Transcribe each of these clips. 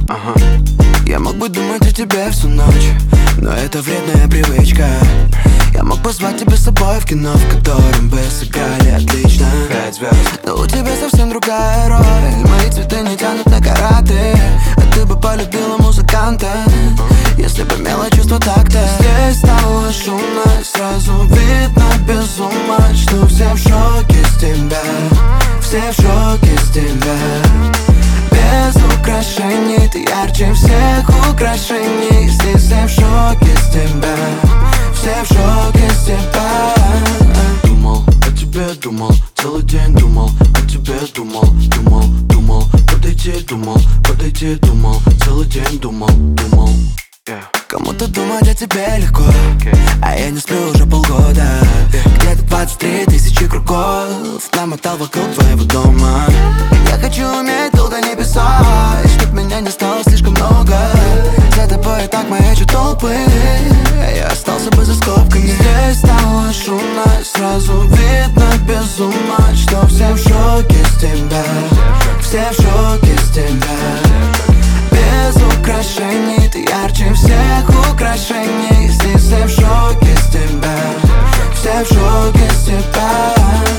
Я мог бы думать о тебе всю ночь, но это вредная привычка. Я мог позвать тебя с собой в кино, в котором бы сыграли отлично 5 звезд. Но у тебя совсем другая роль. Мои цветы не тянут на караты, а ты бы полюбила музыканта, если бы имела чувство такта. Здесь стало шумно, сразу видно без ума, что все в шоке с тебя, все в шоке с тебя. Без украшений ты ярче всех украшений. Здесь все в шоке с тебя, все в шоке с тебя. Думал о тебе, думал, целый день думал о тебе, думал, думал, думал, подойти, думал, целый день думал. Кому-то думать о тебе легко, а я не сплю уже полгода. Где-то 23 тысячи кругов намотал вокруг твоего дома. Я хочу уметь долго не писать, чтоб меня не стало слишком много. За тобой и так маячат толпы, а я остался бы за скобками. Здесь стало шумно, сразу видно без ума, что все в шоке с тебя, все в шоке с тебя. Без украшений ты ярче всех украшений. Здесь все в шоке с тебя, все в шоке с тебя.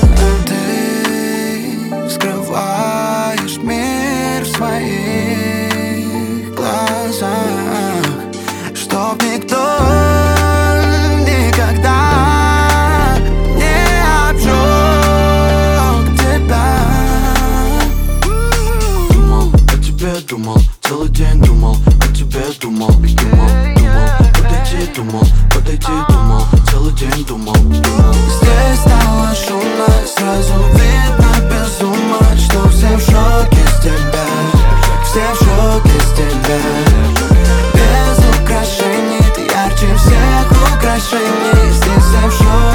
Ты скрываешь мир в своих глазах, чтоб никто никогда не обжег тебя. Думал о тебе, думал, целый день думал о тебе, думал, думал, думал, подойти, думал, целый день думал. Здесь стало шумно, сразу видно без ума, что все в шоке с тебя, все в шоке с тебя. Без украшений ты ярче всех украшений. Здесь все в шоке.